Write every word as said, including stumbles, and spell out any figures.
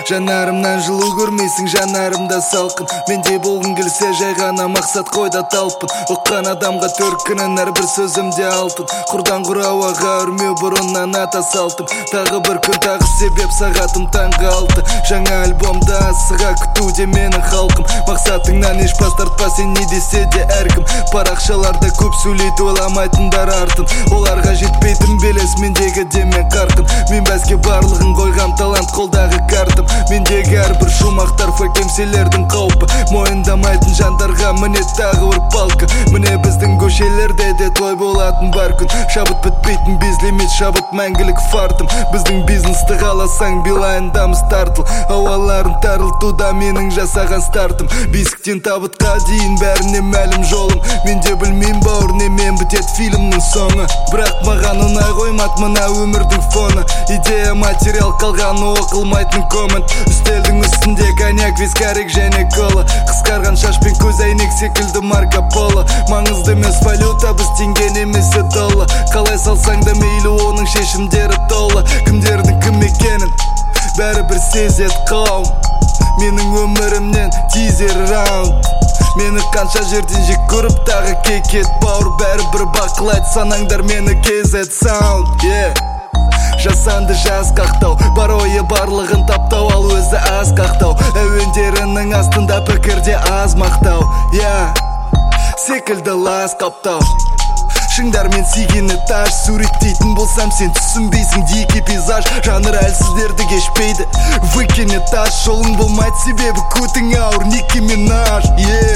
Жанарымнан жылу көрмейсің, жанарымда салқын. Менде болғың келсе жай ғана мақсат қойда талпын. Оққан адамға төркінін әрбір сөзімде алтын. Құрдан құрауаға үрмеу бұрыннан ата салтым. Тағы бір күн, тағы себеп, сағатым таңғы алты. Жаңа альбомда асыға күтуде менің халқым. Мақсатыңнан еш бас тартпа, сен не десе де әркім. Парақшаларда көп сөйлейді, ойламайтындар артын. Оларға жетпейтін белес мендегі демен қарқын. Мен бәске барлығын қойғам, талант қолдағы картым. Мендегі әрбір шумақтар фейк емселердің қаупі. Мойындамайтын жандарға міне тағы бір палка. Міне біздің көшелерде де той болатын бар күн. Шабыт бітпейтін безлимит, шабыт мәңгілік фартым. Біздің бизнесті қаласаң билайындамыз тартыл. Ауаларын тарылтуда менің жасаған стартым. Бесіктен табытқа дейін бәріне мәлім жолым. Менде білмейм бауыр немен бітет фильмнің соңы. Бірақ маған ұнай қоймат мына өмірдің фоны. Идея материал қалғаны оқылмайтын коммент. Үстелдің үстінде коньяк, вискарик және кола. Қысқарған шашпен көз әйнек секілді Марко Поло. Маңызды емес валюта, біз теңге немесе долла. Қалай салсаң да мейлі, оның шешімдері толы. Кімдердің кім екенін бәрібір сезет қауым. Менің өмірімнен тизер раунд. Мені қанша жерден жек көріп тағы кекет бауыр. Бәрібір бақылайды санаңдар мені кезет саунд. Yeah. Жасанды жаз қақтау, бар ойы барлығын таптау, ал өзі аз қақтау. Әуендерінің астында пікірде аз мақтау. Я секілді лас қаптау. Шыңдармен сүйгені таш, суреттейтін болсам сен түсінбейсің. Дикий пейзаж, жанр әлсіздерді кешпейді. Выкене таш, жолың болмайды себебі көтің ауыр, Ники Минаж. Yeah.